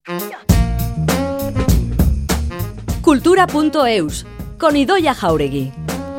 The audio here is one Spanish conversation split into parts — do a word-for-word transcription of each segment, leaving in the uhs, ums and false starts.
Cultura punto eus, con Idoia Jauregui.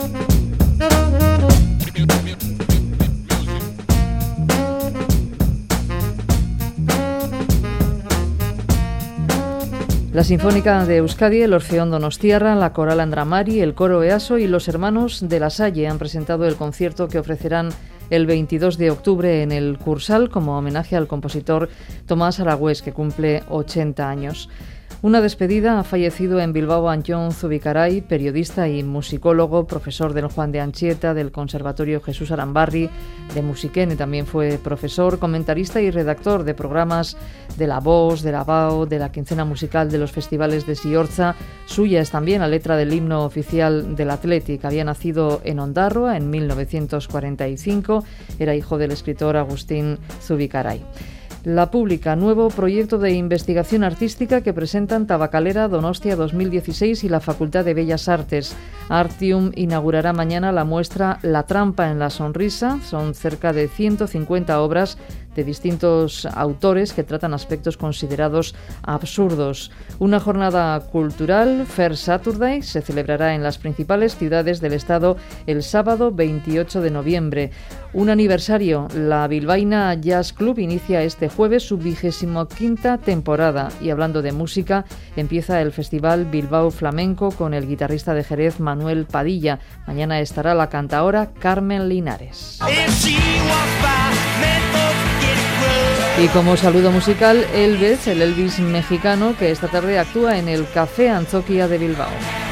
La Sinfónica de Euskadi, el Orfeón Donostiarra, la Coral Andramari, el Coro Easo y los Hermanos de la Salle han presentado el concierto que ofrecerán el veintidós de octubre en el Cursal como homenaje al compositor Tomás Aragüés, que cumple ochenta años. Una despedida. Ha fallecido en Bilbao Antón Zubicaray, periodista y musicólogo, profesor del Juan de Anchieta, del Conservatorio Jesús Arambarri, de Musiquene. También fue profesor, comentarista y redactor de programas de La Voz, de la B A O, de la quincena musical de los festivales de Siorza. Suya es también la letra del himno oficial del Athletic. Había nacido en Ondarroa en mil novecientos cuarenta y cinco. Era hijo del escritor Agustín Zubicaray. La Pública, nuevo proyecto de investigación artística que presentan Tabacalera Donostia dos mil dieciséis y la Facultad de Bellas Artes. Artium inaugurará mañana la muestra La trampa en la sonrisa. Son cerca de ciento cincuenta obras de distintos autores que tratan aspectos considerados absurdos. Una jornada cultural, Fair Saturday, se celebrará en las principales ciudades del estado el sábado veintiocho de noviembre. Un aniversario, la Bilbaína Jazz Club inicia este jueves su vigésimo quinta temporada y hablando de música, empieza el Festival Bilbao Flamenco con el guitarrista de Jerez Manuel Padilla. Mañana estará la cantaora Carmen Linares. Y como saludo musical, Elvis, el Elvis mexicano, que esta tarde actúa en el Café Antzoquia de Bilbao.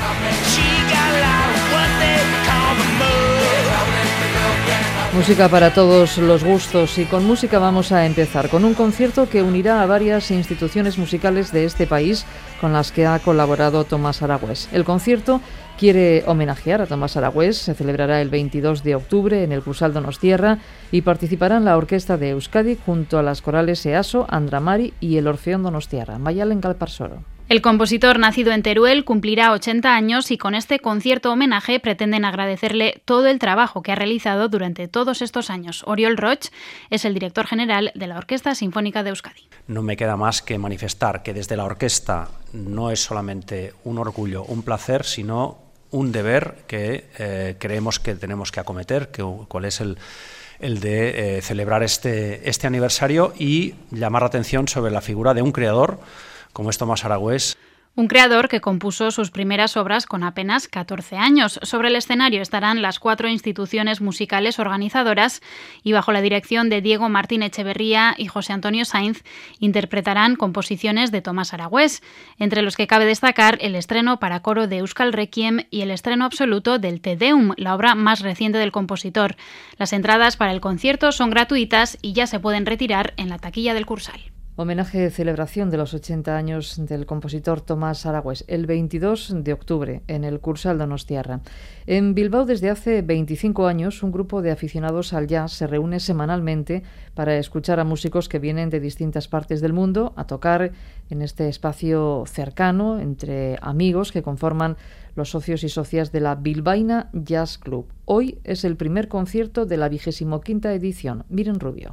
Música para todos los gustos, y con música vamos a empezar con un concierto que unirá a varias instituciones musicales de este país con las que ha colaborado Tomás Aragüés. El concierto quiere homenajear a Tomás Aragüés, se celebrará el veintidós de octubre en el Cursal Donostiarra y participarán la Orquesta de Euskadi junto a las corales Easo, Andramari y el Orfeón Donostiarra. Mayalen Galparsoro. El compositor, nacido en Teruel, cumplirá ochenta años y con este concierto homenaje pretenden agradecerle todo el trabajo que ha realizado durante todos estos años. Oriol Roig es el director general de la Orquesta Sinfónica de Euskadi. No me queda más que manifestar que desde la orquesta no es solamente un orgullo, un placer, sino un deber que eh, creemos que tenemos que acometer, que, cuál es el... el de eh, celebrar este, este aniversario y llamar la atención sobre la figura de un creador como es Tomás Aragüés. Un creador que compuso sus primeras obras con apenas catorce años. Sobre el escenario estarán las cuatro instituciones musicales organizadoras y bajo la dirección de Diego Martín Echeverría y José Antonio Sainz interpretarán composiciones de Tomás Aragüés, entre los que cabe destacar el estreno para coro de Euskal Requiem y el estreno absoluto del Te Deum, la obra más reciente del compositor. Las entradas para el concierto son gratuitas y ya se pueden retirar en la taquilla del Cursal. Homenaje de celebración de los ochenta años del compositor Tomás Aragüés, el veintidós de octubre, en el Cursal Donostiarra. En Bilbao, desde hace veinticinco años, un grupo de aficionados al jazz se reúne semanalmente para escuchar a músicos que vienen de distintas partes del mundo a tocar en este espacio cercano entre amigos que conforman los socios y socias de la Bilbaína Jazz Club. Hoy es el primer concierto de la vigésimo quinta edición. Miren Rubio.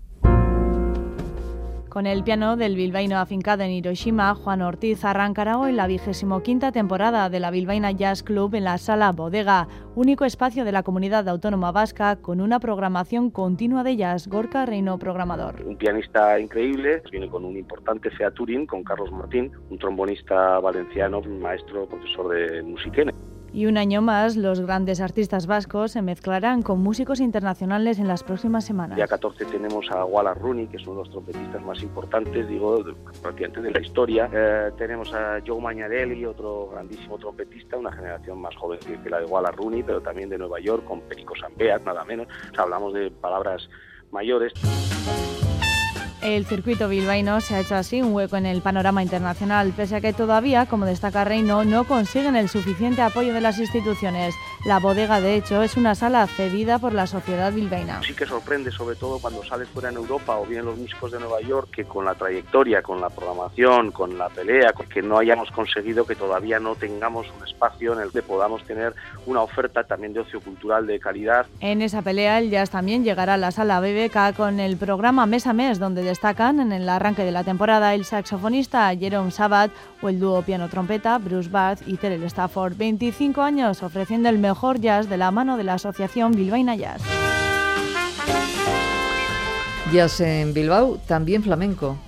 Con el piano del bilbaíno afincado en Hiroshima, Juan Ortiz arrancará hoy la vigésimo quinta temporada de la Bilbaína Jazz Club en la Sala Bodega, único espacio de la Comunidad Autónoma Vasca con una programación continua de jazz. Gorka Reino, programador. Un pianista increíble, viene con un importante featuring con Carlos Martín, un trombonista valenciano, maestro, profesor de Musiquene. Y un año más, los grandes artistas vascos se mezclarán con músicos internacionales en las próximas semanas. El día catorce tenemos a Wallace Rooney, que es uno de los trompetistas más importantes, digo, de, prácticamente de la historia. Eh, tenemos a Joe Magnarelli, otro grandísimo trompetista, una generación más joven que la de Wallace Rooney, pero también de Nueva York, con Perico Sampeat, nada menos. O sea, hablamos de palabras mayores. El circuito bilbaíno se ha hecho así un hueco en el panorama internacional, pese a que todavía, como destaca Reino, no consiguen el suficiente apoyo de las instituciones. La Bodega, de hecho, es una sala cedida por la sociedad bilbaína. Sí que sorprende, sobre todo cuando sales fuera en Europa o vienen los músicos de Nueva York, que con la trayectoria, con la programación, con la pelea, que no hayamos conseguido que todavía no tengamos un espacio en el que podamos tener una oferta también de ocio cultural de calidad. En esa pelea, el jazz también llegará a la sala B B K con el programa Mes a Mes, donde destacan en el arranque de la temporada el saxofonista Jerome Sabat o el dúo piano-trompeta Bruce Bath y Terrell Stafford. veinticinco años ofreciendo el mejor jazz de la mano de la Asociación Bilbaína Jazz. Jazz en Bilbao, también flamenco.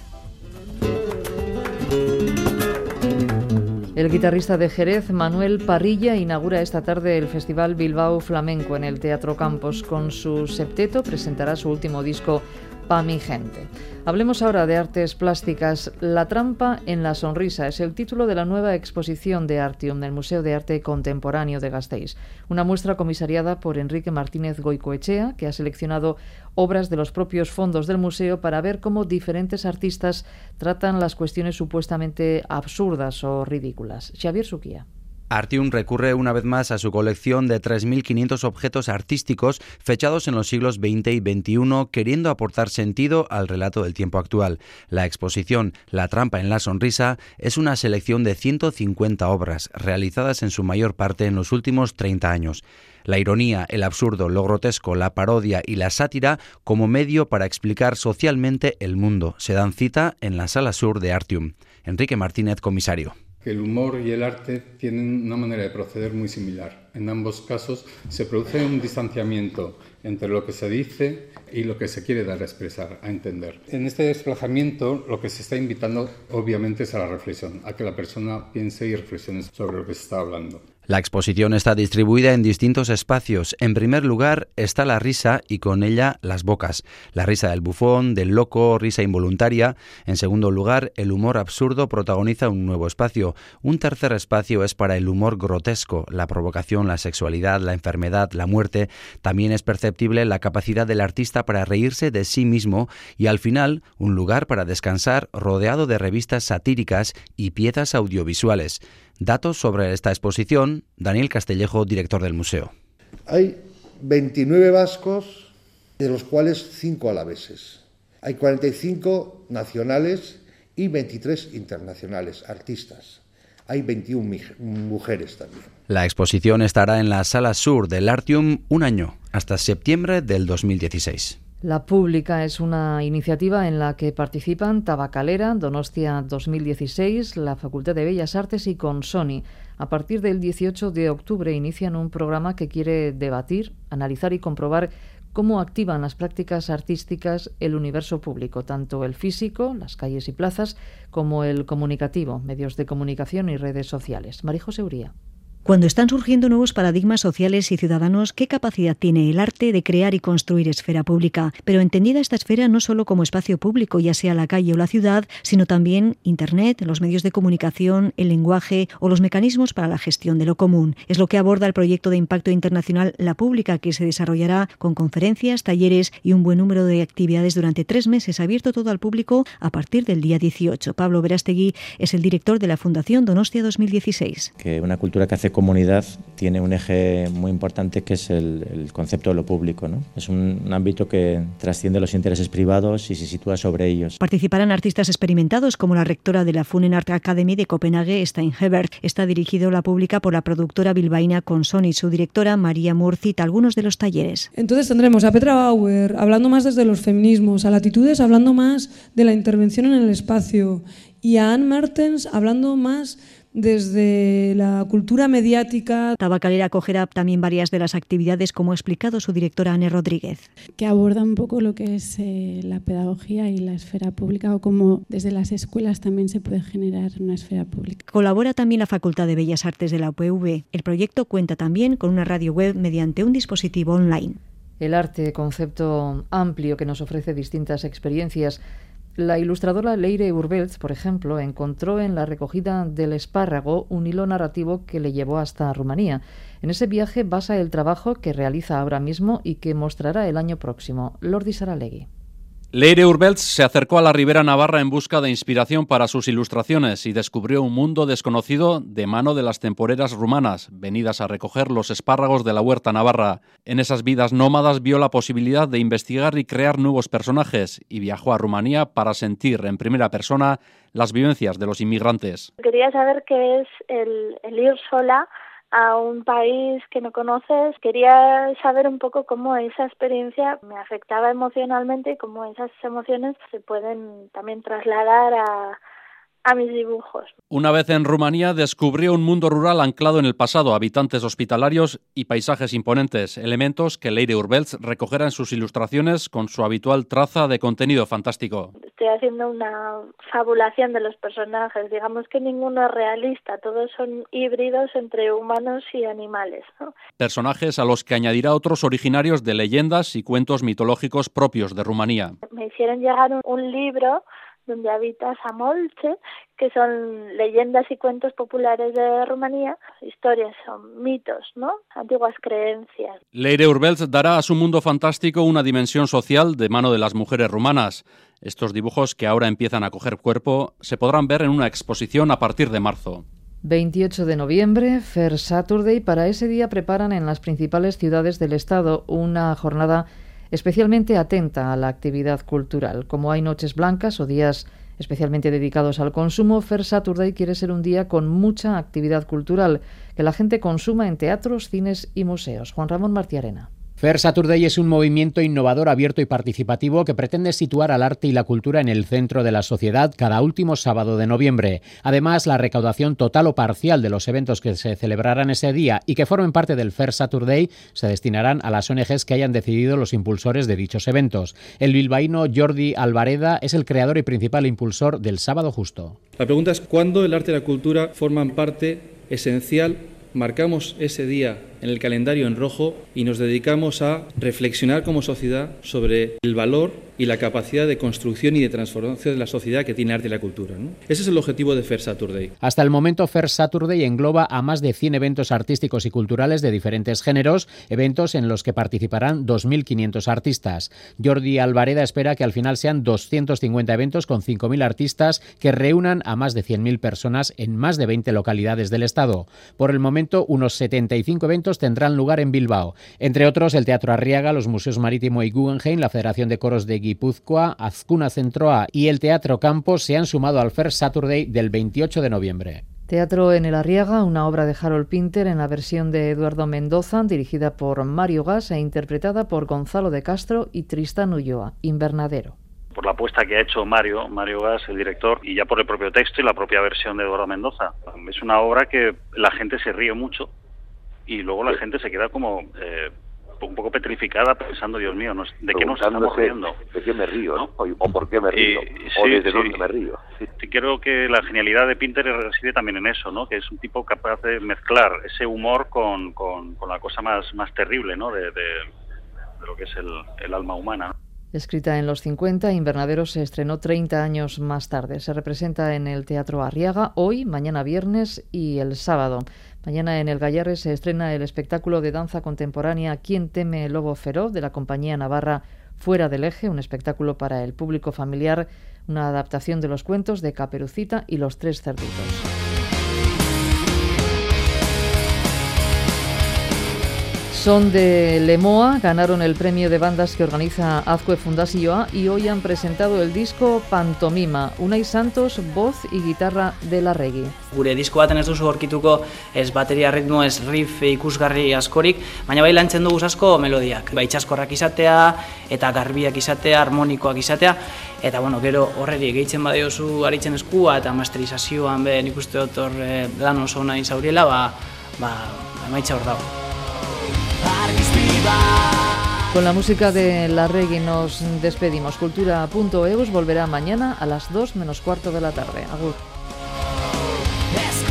El guitarrista de Jerez, Manuel Parrilla, inaugura esta tarde el Festival Bilbao Flamenco en el Teatro Campos. Con su septeto presentará su último disco, Pa' mi gente. Hablemos ahora de artes plásticas. La trampa en la sonrisa es el título de la nueva exposición de Artium del Museo de Arte Contemporáneo de Gasteiz. Una muestra comisariada por Enrique Martínez Goicoechea, que ha seleccionado obras de los propios fondos del museo para ver cómo diferentes artistas tratan las cuestiones supuestamente absurdas o ridículas. Xavier Suquía. Artium recurre una vez más a su colección de tres mil quinientos objetos artísticos fechados en los siglos veinte y veintiuno, queriendo aportar sentido al relato del tiempo actual. La exposición La trampa en la sonrisa es una selección de ciento cincuenta obras, realizadas en su mayor parte en los últimos treinta años. La ironía, el absurdo, lo grotesco, la parodia y la sátira como medio para explicar socialmente el mundo se dan cita en la Sala Sur de Artium. Enrique Martínez, comisario. Que el humor y el arte tienen una manera de proceder muy similar. En ambos casos se produce un distanciamiento entre lo que se dice y lo que se quiere dar a expresar, a entender. En este desplazamiento lo que se está invitando obviamente es a la reflexión, a que la persona piense y reflexione sobre lo que se está hablando. La exposición está distribuida en distintos espacios. En primer lugar está la risa y con ella las bocas. La risa del bufón, del loco, risa involuntaria. En segundo lugar, el humor absurdo protagoniza un nuevo espacio. Un tercer espacio es para el humor grotesco, la provocación, la sexualidad, la enfermedad, la muerte. También es perceptible la capacidad del artista para reírse de sí mismo y al final un lugar para descansar rodeado de revistas satíricas y piezas audiovisuales. Datos sobre esta exposición, Daniel Castellejo, director del museo. Hay veintinueve vascos, de los cuales cinco alaveses. Hay cuarenta y cinco nacionales y veintitrés internacionales, artistas. Hay veintiuna mujeres también. La exposición estará en la Sala Sur del Artium un año, hasta septiembre del dos mil dieciséis. La Pública es una iniciativa en la que participan Tabacalera, Donostia dos mil dieciséis, la Facultad de Bellas Artes y Consoni. A partir del dieciocho de octubre inician un programa que quiere debatir, analizar y comprobar cómo activan las prácticas artísticas el universo público, tanto el físico, las calles y plazas, como el comunicativo, medios de comunicación y redes sociales. María José Uría. Cuando están surgiendo nuevos paradigmas sociales y ciudadanos, ¿qué capacidad tiene el arte de crear y construir esfera pública? Pero entendida esta esfera no solo como espacio público, ya sea la calle o la ciudad, sino también Internet, los medios de comunicación, el lenguaje o los mecanismos para la gestión de lo común. Es lo que aborda el proyecto de impacto internacional La Pública, que se desarrollará con conferencias, talleres y un buen número de actividades durante tres meses, abierto todo al público a partir del día dieciocho. Pablo Verástegui es el director de la Fundación Donostia dos mil dieciséis. Que una cultura que hace comunidad tiene un eje muy importante que es el, el concepto de lo público, ¿no? Es un, un ámbito que trasciende los intereses privados y se sitúa sobre ellos. Participarán artistas experimentados como la rectora de la Funen Art Academy de Copenhague, Stein Hebert. Está dirigido La Pública por la productora bilbaína Consoni. Su directora, María Moore, cita algunos de los talleres. Entonces tendremos a Petra Bauer hablando más desde los feminismos, a Latitudes hablando más de la intervención en el espacio y a Anne Mertens hablando más desde la cultura mediática. Tabacalera acogerá también varias de las actividades, como ha explicado su directora Anne Rodríguez. Que aborda un poco lo que es eh, la pedagogía y la esfera pública, o cómo desde las escuelas también se puede generar una esfera pública. Colabora también la Facultad de Bellas Artes de la U P V. El proyecto cuenta también con una radio web mediante un dispositivo online. El arte, concepto amplio que nos ofrece distintas experiencias. La ilustradora Leire Urbeltz, por ejemplo, encontró en la recogida del espárrago un hilo narrativo que le llevó hasta Rumanía. En ese viaje basa el trabajo que realiza ahora mismo y que mostrará el año próximo. Lordi Saralegui. Leire Urbeltz se acercó a la Ribera Navarra en busca de inspiración para sus ilustraciones y descubrió un mundo desconocido de mano de las temporeras rumanas, venidas a recoger los espárragos de la huerta navarra. En esas vidas nómadas vio la posibilidad de investigar y crear nuevos personajes y viajó a Rumanía para sentir en primera persona las vivencias de los inmigrantes. Quería saber qué es el, el ir sola a un país que no conoces. Quería saber un poco cómo esa experiencia me afectaba emocionalmente y cómo esas emociones se pueden también trasladar a, a mis dibujos. Una vez en Rumanía descubrió un mundo rural anclado en el pasado, habitantes hospitalarios y paisajes imponentes, elementos que Leire Urbeltz recogerá en sus ilustraciones con su habitual traza de contenido fantástico. Estoy haciendo una fabulación de los personajes, digamos que ninguno es realista, todos son híbridos entre humanos y animales, ¿no? Personajes a los que añadirá otros originarios de leyendas y cuentos mitológicos propios de Rumanía. Me hicieron llegar un, un libro donde habita Samolche, que son leyendas y cuentos populares de Rumanía, historias, son mitos, ¿no? Antiguas creencias. Leire Urbeltz dará a su mundo fantástico una dimensión social de mano de las mujeres rumanas. Estos dibujos, que ahora empiezan a coger cuerpo, se podrán ver en una exposición a partir de marzo. veintiocho de noviembre, Fair Saturday. Para ese día preparan en las principales ciudades del estado una jornada especialmente atenta a la actividad cultural. Como hay noches blancas o días especialmente dedicados al consumo, Fair Saturday quiere ser un día con mucha actividad cultural, que la gente consuma en teatros, cines y museos. Juan Ramón Martiarena. Fair Saturday es un movimiento innovador, abierto y participativo que pretende situar al arte y la cultura en el centro de la sociedad cada último sábado de noviembre. Además, la recaudación total o parcial de los eventos que se celebrarán ese día y que formen parte del Fair Saturday se destinarán a las O N Ges que hayan decidido los impulsores de dichos eventos. El bilbaíno Jordi Alvareda es el creador y principal impulsor del Sábado Justo. La pregunta es cuándo el arte y la cultura forman parte esencial. Marcamos ese día en el calendario en rojo y nos dedicamos a reflexionar como sociedad sobre el valor y la capacidad de construcción y de transformación de la sociedad que tiene el arte y la cultura, ¿no? Ese es el objetivo de Fair Saturday. Hasta el momento, Fair Saturday engloba a más de cien eventos artísticos y culturales de diferentes géneros, eventos en los que participarán dos mil quinientos artistas. Jordi Alvareda espera que al final sean doscientos cincuenta eventos con cinco mil artistas que reúnan a más de cien mil personas en más de veinte localidades del estado. Por el momento, unos setenta y cinco eventos tendrán lugar en Bilbao. Entre otros, el Teatro Arriaga, los Museos Marítimo y Guggenheim, la Federación de Coros de Guipúzcoa, Azkuna Centroa y el Teatro Campos se han sumado al Fair Saturday del veintiocho de noviembre. Teatro en el Arriaga, una obra de Harold Pinter en la versión de Eduardo Mendoza, dirigida por Mario Gas e interpretada por Gonzalo de Castro y Tristán Ulloa. Invernadero. Por la apuesta que ha hecho Mario, Mario Gas, el director, y ya por el propio texto y la propia versión de Eduardo Mendoza. Es una obra que la gente se ríe mucho y luego la gente se queda como eh, un poco petrificada pensando, Dios mío, ¿de qué nos estamos riendo? ¿De qué me río, no? O, o por qué me río, y, o sí, desde sí. dónde me río. Sí. Creo que la genialidad de Pinter reside también en eso, ¿no? Que es un tipo capaz de mezclar ese humor con, con, con la cosa más, más terrible, ¿no? De, de, de lo que es el, el alma humana, ¿no? Escrita en los cincuenta, Invernadero se estrenó treinta años más tarde. Se representa en el Teatro Arriaga hoy, mañana viernes y el sábado. Mañana en el Gallarre se estrena el espectáculo de danza contemporánea ¿Quién teme el lobo feroz?, de la compañía navarra Fuera del Eje, un espectáculo para el público familiar, una adaptación de los cuentos de Caperucita y los tres cerditos. Son de Lemoa, ganaron el premio de bandas que organiza Azkue Fundazioa y hoy han presentado el disco Pantomima. Unai Santos, voz y guitarra de Larregui. Gure disko baten ez duzu aurkituko ez bateria ritmo, ez riff ikusgarri askorik, baina bai lantzen dugu asko melodiak. Bai itxaskorrak izatea, eta garbiak izatea, harmonikoak izatea, eta bueno, gero horreri gehitzen badiozu aritzen eskua eta masterizazioan be nik uste dut hor lan oso nahi zauriela, ba, ba, emaitza hor dago. Con la música de Larregui nos despedimos. Cultura punto eus volverá mañana a las dos menos cuarto de la tarde. Agur.